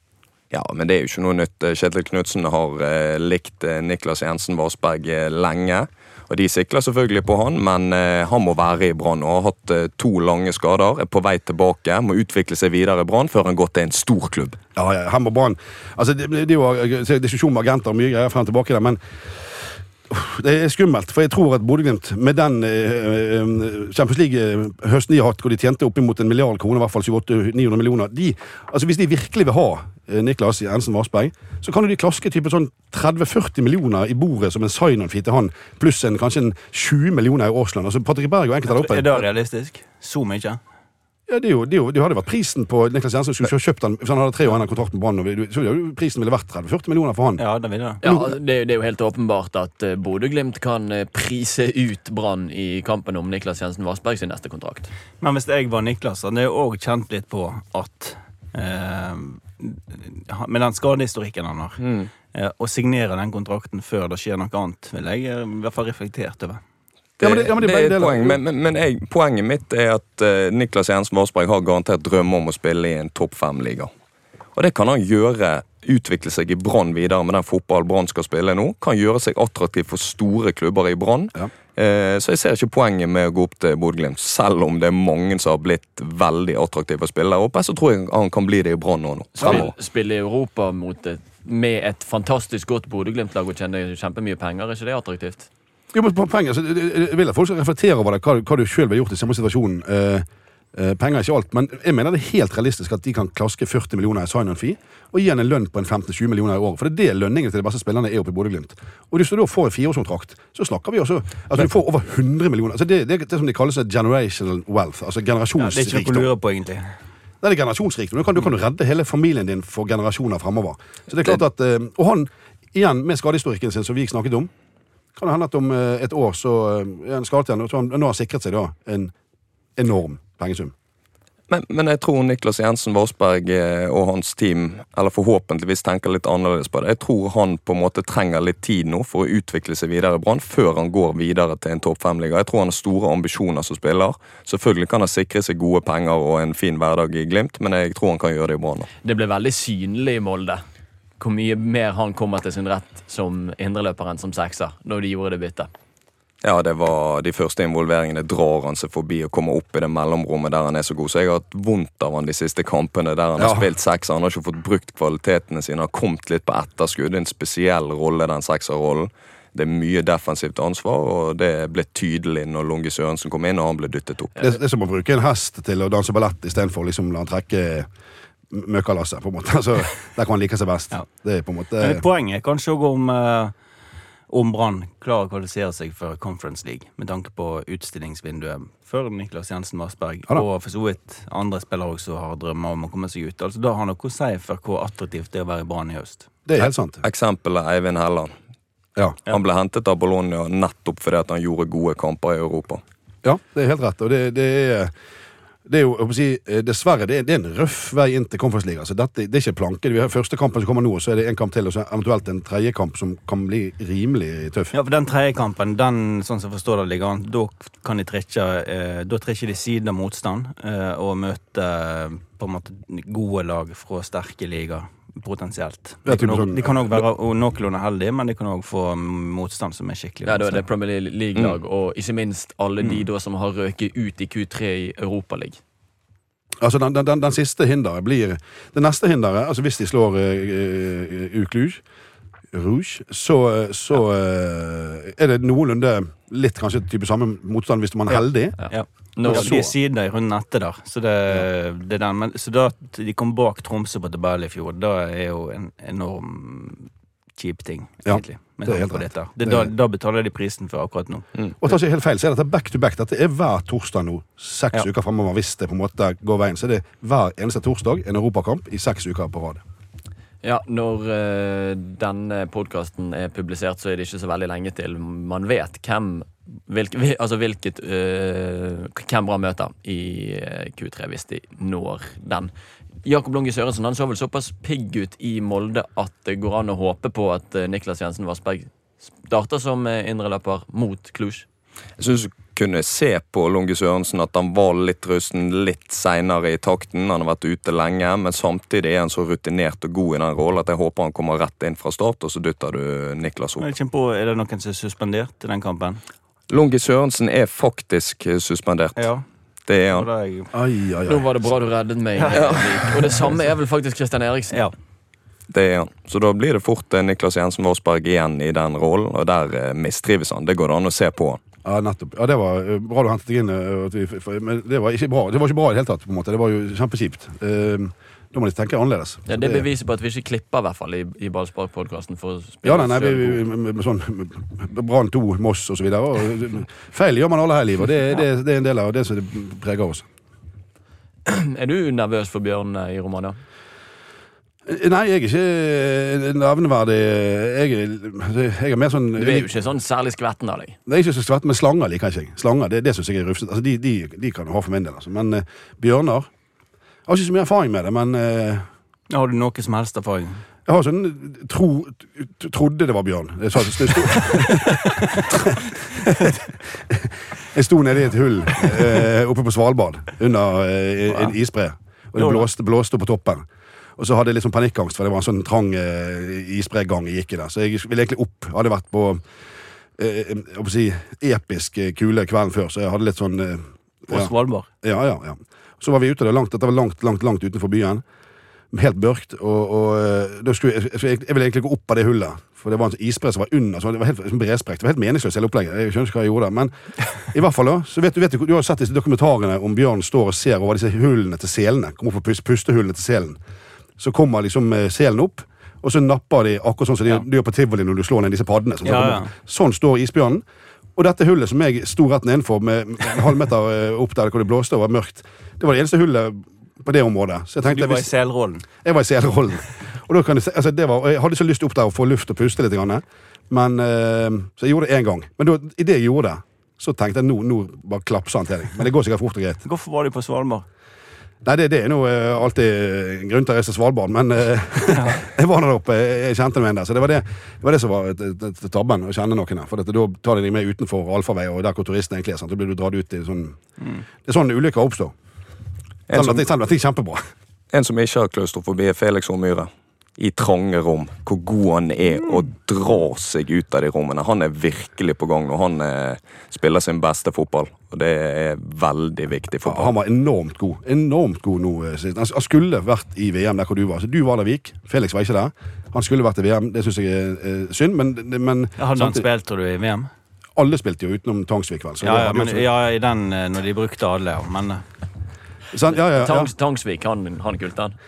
Ja, men det er jo ikke noe nytt. Kjetil Knudsen har eh, likt eh, Niklas Jensen Vassberg eh, lenge, og de sikler selvfølgelig på han, men eh, han må være i Brann og har hatt eh, to lange skader, er på vei tilbake, må utvikle seg videre i Brann før han går til en stor klubb. Ja, ja, han må Brann. Altså, det, det er jo diskusjon med agenter og mye greier frem tilbake der, men det er skummelt, for jeg tror at Bodø/Glimt med den eh, Champions League-høsten de har hatt, hvor de tjente opp imot en milliard kroner, i hvert fall syv åtte ni hundre millioner, de, altså hvis de virkelig vil ha eh, Niklas Jensen Vassberg, så kan jo de klaske type sånn tretti førti millioner i bordet som en sign-on-fee til han, pluss en, kanskje en tjue millioner i årslønn. Altså Patrick Berg og enkelt der oppe. Er det realistisk? Så mye? Ja, det, er jo, det, er jo, det hadde vært prisen på Niklas Jensen som skulle kjøpt han, hvis han hadde tre år enn kontrakt med Brann, så ville jo prisen ville vært tretti førti millioner for han. Ja, det vil det. Ja, det, det er jo helt åpenbart at uh, Bodø/Glimt kan uh, prise ut Brann i kampen om Niklas Jensen Vassberg sin neste kontrakt. Men hvis jeg var Niklas, hadde jeg også kjent litt på at eh, med den skadehistorikken han har, mm. eh, å signere den kontrakten før det skjer noe annet, vil jeg eh, i hvert fall reflektert over. Det, ja, men det, ja, men det, det er et poeng, men, men, men jeg, poenget mitt er at uh, Niklas Jensen Vassberg har garantert drømme om å spille i en topp fem-liga. Og det kan han gjøre, utvikle seg i Brann videre med den fotball Brann skal spille nå. Kan gjøre seg attraktiv for store klubber i Brann. Ja. Uh, så jeg ser ikke poenget med å gå opp til Bodø/Glimt, selv om det er mange som har blitt veldig attraktive spillere oppe, så tror jeg han kan bli det i Brann nå. Spille, spille i Europa mot et, med et fantastisk godt Bodø/Glimt-lag og tjene kjempemye penger, er ikke det attraktivt? Jo, men på penger, så jeg vil at folk skal reflektere over det, hva, hva du selv har gjort i samme situasjon. Eh, eh, penger er ikke alt, men jeg mener det er helt realistisk at de kan klaske førti millioner i sign-on-fee og gi en lønn på en femten til tjue millioner i år. For det er det lønningen til de beste spillerne er oppe i Bodø/Glimt. Og hvis du da får en fireårskontrakt, så snakker vi også, altså du får over hundre millioner. Altså det, det er det som de kaller seg generational wealth, altså generasjonsrikdom. Ja, det er ikke noe å lure på egentlig. Det er generasjonsrikdom. Nå kan, kan du redde hele familien din for generasjoner fremover. Så det er klart at, eh, og han, igjen med skadehistorikken sin som vi ikke snakket om, kan det hende at om et år så er han skadet igjen, og så nå har han sikret seg da en enorm pengesum. Men, men jeg tror Niklas Jensen Vassberg og hans team, eller forhåpentligvis tenker litt annerledes på det. Jeg tror han på en måte trenger litt tid nå for å utvikle seg videre i Brann, før han går videre til en topp fem-liga. Jeg tror han har store ambisjoner som spiller. Selvfølgelig kan han sikre seg gode penger og en fin hverdag i Glimt, men jeg tror han kan gjøre det i Brann nå. Det ble veldig synlig i Molde hvor mye mer han kommer til sin rett som indreløper enn som sekser, når de gjorde det byttet. Ja, det var de første involveringene. Drar han seg forbi og kommer opp i det mellomrommet der han er så god. Så jeg har hatt vondt av han de siste kampene der han ja. har spilt sekser. Han har ikke fått brukt kvalitetene sine. Han har kommet litt på etterskudd. Det er en spesiell rolle, den sekserrollen. Det er mye defensivt ansvar, og det ble tydelig når Lunge Sørensen kom inn og han ble dyttet opp. Det, det er som å bruke en hest til å danse ballett i stedet for liksom la han trekke møkalasse, på en måte. Altså, der kan han like seg best. Ja. Det er på en måte... Men poenget er kanskje også om, uh, om Brann klarer å kvalifisere seg for Conference League, med tanke på utstillingsvinduet for Niklas Jensen Vassberg, ja, og for så vidt andre spillere også har drømmer om å komme seg ut. Altså, da har han noe å si for hvor attraktivt det er å være i Brann i høst. Det er helt sant. Eksempelet Eivind Helland. Ja. Han ble hentet av Bologna nettopp fordi at han gjorde gode kamper i Europa. Ja, det er helt rett, og det, det er... Det er jo, jeg håper å si, dessverre, det er, det er en røff vei inn til Conference League. Altså, dette, det er ikke planke. Vi har første kampen som kommer nå, så er det en kamp til, og så eventuelt en tredje kamp som kan bli rimelig tøff. Ja, for den tredje kampen, den, sånn som jeg forstår det ligger an, da kan de trekke, eh, da trekker de siden av motstand, eh, og møte eh, på en måte gode lag fra sterke ligaer. Potensielt. De kan, også, de kan også være noenlunde heldige, men de kan også få motstand som er skikkelig. Ja, da er det Premier League-lag, mm. og ikke minst alle de da som har røket ut i Q tre i Europa League. Altså, den, den, den siste hinderet blir... Det neste hinderet, altså hvis de slår uh, Ucluge, Rouge, så, så uh, er det noenlunde litt kanskje type samme motstand hvis man er heldig. Ja. Ja. Nå ja, de er siden i runden etter der, så, det, ja. det er den. Men, så da de kom bak Tromsø på tabellen i fjor, da er jo en enorm kjip ting, egentlig. Ja, det er helt rett. Det, det, da, da betaler de prisen for akkurat nå. Mm. Og ta ikke helt feil, så er dette back to back. Dette er hver torsdag nå, seks ja. uker fremover, hvis det på en måte går veien. Så det er hver eneste torsdag en europakamp i seks uker på rad. Ja, når uh, denne podcasten er publisert, så er det ikke så veldig lenge til man vet hvem Hvilk, altså hvilket øh, hvem Brann møter i Q tre hvis de når den. Jakob Lunge Sørensen, han så vel såpass pigg ut i Molde at det går an å håpe på at Niklas Jensen Vassberg starter som indreløper mot Cluj. Jeg synes kunne se på Lungi Sørensen at han var litt rusten, litt senere i takten. Han har vært ute lenge, men samtidig er han så rutinert og god i den rollen at jeg håper han kommer rett inn fra start, og så dytter du Niklas opp. Jeg på, er det noen som er suspendert i den kampen? Lungi Sørensen er faktisk suspendert. Ja. Det er han. Ai, ai, ai. Nå var det bra du reddet meg. Ja. Og det samme er vel faktisk Christian Eriksen. Ja. Det er han. Så da blir det fort Niklas Jensen Varsberg igjen i den rollen, og der eh, mistrives han. Det går det an å se på han. Ja, nettopp. Ja, det var uh, bra du hentet deg inn, uh, vi, for, men det var ikke bra. Det var ikke bra i det hele tatt, på en måte. Det var jo kjempekjipt. Uh, da må de tenke annerledes. Ja, det beviser på at vi ikke klipper i hvert fall i, i Ballspark-podcasten for å spille. Ja, nei, nei, vi, vi, med, med sånn Brann to, Moss og så videre. Og, feil gjør man alle her i livet, og det, det, det er en del av det som det preger oss. Er du nervøs for Bjørn i Romania? Nei, jeg er ikke nevneverdig. Jeg, jeg er mer sånn... Du er jo ikke sånn særlig skvetten av deg. Det er ikke så skvetten, men slanger liker jeg ikke. Slanger, det, det synes jeg er rufset. Altså, de, de, de kan ha for min del, altså. Men uh, bjørner, jeg har ikke så mye erfaring med det, men... Uh, har du noe som helst erfaring? Jeg har sånn, tro, trodde det var bjørn. Jeg, sa, det sto, jeg sto nede i et hull uh, oppe på Svalbard, under uh, en isbre. Og det blåste, blåste på toppen. Og så hadde jeg litt sånn panikkangst, for det var en sånn trang eh, isbregang jeg gikk i der. Så jeg ville egentlig opp. Jeg hadde vært på eh, jeg må si, episk kule kvelden før, så jeg hadde litt sånn... Eh, på Svalbard? Ja, ja, ja. Så var vi ute der langt, dette var langt, langt, langt utenfor byen. Helt børkt, og, og da skulle jeg, jeg, jeg ville egentlig gå opp av det hullet, for det var en sånn isbre som var under, så det var helt sånn bredsprekk. Det var helt meningsløst hele opplegget. Jeg skjønner ikke hva jeg gjorde, men i hvert fall da, så vet du, vet du, du har sett disse dokumentarene om Bjørn står og ser over disse hullene til selene, kommer opp på pustehullene til selen. Så kommer liksom selen opp, og så napper de akkurat sånn som de, ja. de gjør på tivoli når du slår ned disse paddene. Sånn, ja, ja. sånn står isbjørnen. Og dette hullet som jeg sto rett nedenfor med en halv meter opp der hvor det blåste og var mørkt, det var det eneste hullet på det området. Så jeg tenkte, du var i selrollen? Jeg var i selrollen. Og da kan jeg, altså, det var, jeg hadde så lyst opp der å få luft og puste litt, men uh, så jeg gjorde det en gang. Men da, i det jeg gjorde det, så tenkte jeg, nå, nå bare klapser han til deg. Men det går sikkert fort og greit. Hvorfor var du på Svalbard? Nei, det, det er jo uh, alltid grunn til å reise til Svalbard, men uh, jeg var der oppe, jeg kjente meg der, så det var det, det var det som var tabben, å kjenne noen her, for dette, da tar de deg med utenfor Alfavei, og der hvor turisten egentlig er, sant? Så blir du dratt ut i sånn, mm. det er sånn ulykker oppstår. Selv om det er kjempebra. En som ikke har klaustrofobi er Felix Hormyre. I trange rom, hvor god han er å dra seg ut av de rommene. Han er virkelig på gang, og han eh, spiller sin beste fotball. Og det er veldig viktig fotball. Han var enormt god. Enormt god nå. Han skulle vært i V M der hvor du var. Så du var der, Vik. Felix var ikke der. Han skulle vært i V M. Det synes jeg er eh, synd, men... men ja, hadde han spilt, tror du, i V M? Alle spilte jo utenom Tangsvik, vel. Ja, ja, men, ja, i den, når de brukte alle, men... Sånn, ja, ja, ja. Tangs, Tangsvik, han, han kult han.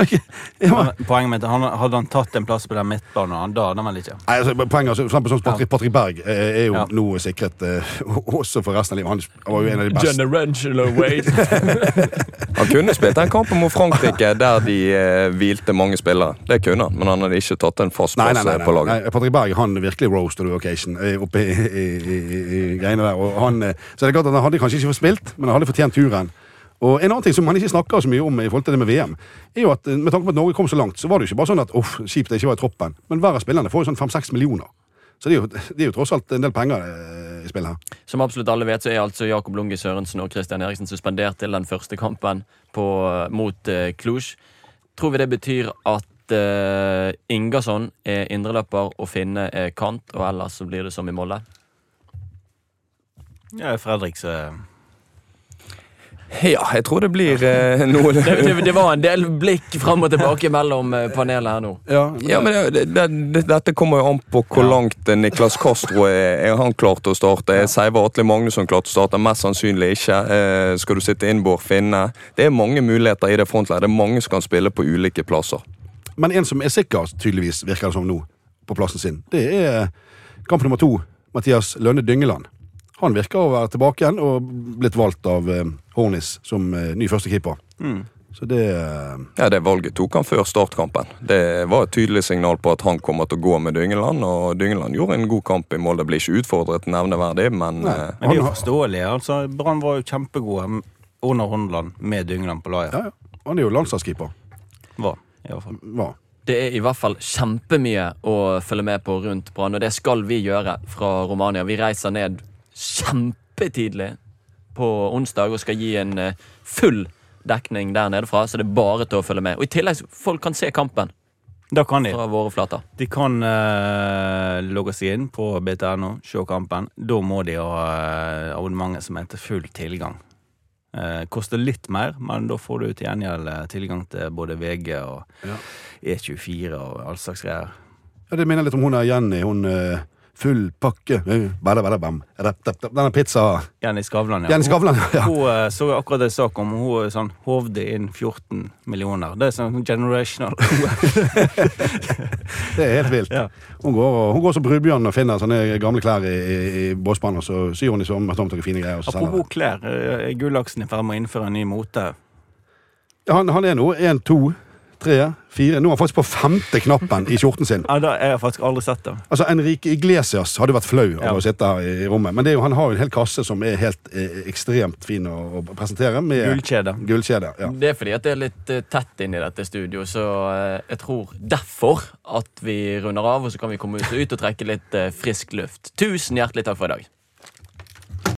ja. Poenget med han, hadde han tatt en plass på den midtbanen, han da hadde han vel ikke. Nei, altså, poenget, altså, sånn Patrick, Patrick Berg er, er jo ja. Noe sikret uh, også for resten av livet. Han var jo en av de beste. Generational weight. Han kunne spilt en kamp mot Frankrike der de uh, hvilte mange spillere. Det kunne han, men han hadde ikke tatt en fast plass på laget. Nei, Patrick Berg, han virkelig roasted the occasion oppe i, i, i, i greiene der. Og han, så det er klart at han hadde kanskje ikke fått spilt, men han hadde fortjent turen. Og en annen ting som man ikke snakker så mye om i forhold til det med V M, er jo at med tanke på at Norge kom så langt, så var det jo ikke bare sånn at uff, kjipt det ikke var i troppen, men hver av spillerne får jo sånn fem-seks millioner. Så det er, jo, det er jo tross alt en del penger i spillet her. Som absolutt alle vet, så er altså Jakob Lungi Sørensen og Christian Eriksen suspendert til den første kampen på, mot uh, Cluj. Tror vi det betyr at uh, Ingersson er indreløper og Finne er kant, og ellers så blir det som i Molde? Ja, Fredrik så... Ja, jeg tror det blir eh, noe... det, det, det var en del blikk frem og tilbake mellom eh, panelet her nå. Ja, ja men det, det, det, dette kommer jo an på hvor ja. langt Niklas Castro er, er han klar til å starte. Ja. Seiver Atle Magnusson klar til å starte, mest sannsynlig ikke. Eh, skal du sitte innbord, Finne? Det er mange muligheter i det frontleiet. Det er mange som kan spille på ulike plasser. Men en som er sikker, tydeligvis virker det som nå, på plassen sin, det er kamp nummer to, Mathias Lønne Dyngeland. Han virker å være tilbake igjen og blitt valgt av eh, Hornis som eh, ny første keeper. Mm. Så det... Eh... Ja, det valget tok han før startkampen. Det var et tydelig signal på at han kommer til å gå med Dyngeland, og Dyngeland gjorde en god kamp i mål. Det blir ikke utfordret nevneverdig, men... Nei, men det er jo forståelig. Altså, Brann var jo kjempegode under Håndland med Dyngeland på laget. Ja, ja. Han er jo landslagskeeper. Hva? I hvert fall. Hva? Det er i hvert fall kjempemye å følge med på rundt Brann, og det skal vi gjøre fra Romania. Vi reiser ned kjempe kjempetidlig på onsdag og skal gi en uh, full dekning der nede fra, så det er bare til å følge med. Og i tillegg, folk kan se kampen. Da kan de. Fra våre flater. De kan uh, logge seg inn på B T N O, se kampen. Da må de ha uh, abonnementet som heter full tilgang. Uh, koster litt mer, men da får du til gjengjeld tilgang til både V G og ja. E tjuefire og all slags greier. Ja, det minner litt om hun er Jenny, hun uh, full pakke, uh, bare, bare, bam, rap, rap, rap. Denne pizza. Jenny Skavlan, ja. Jenny Skavlan, ja. Hun, hun uh, så akkurat det sak om, hun sånn, hovde inn fjorten millioner. Det er sånn generational. Det er helt vilt. Ja. Hun, går, hun går som brudbjørn og finner sånne gamle klær i, i, i båsbanen, og så syr hun i sommer, noen fine greier. Apropos klær, uh, Gullaksen er ferdig med å innføre en ny mote. Ja, han, han er nå en, to, tre, fire. Nå er han faktisk på femte knappen i skjorten sin. Ja, da har jeg faktisk aldri sett det. Altså, Enrique Iglesias hadde vært flau av ja. å sitte her i rommet. Men det er jo, han har jo en hel kasse som er helt eh, ekstremt fin å, å presentere. Med gullkjede. Gullkjede, ja. Det er fordi at det er litt uh, tett inn i dette studio, så uh, jeg tror derfor at vi runder av, og så kan vi komme ut og trekke litt uh, frisk luft. Tusen hjertelig takk for i dag.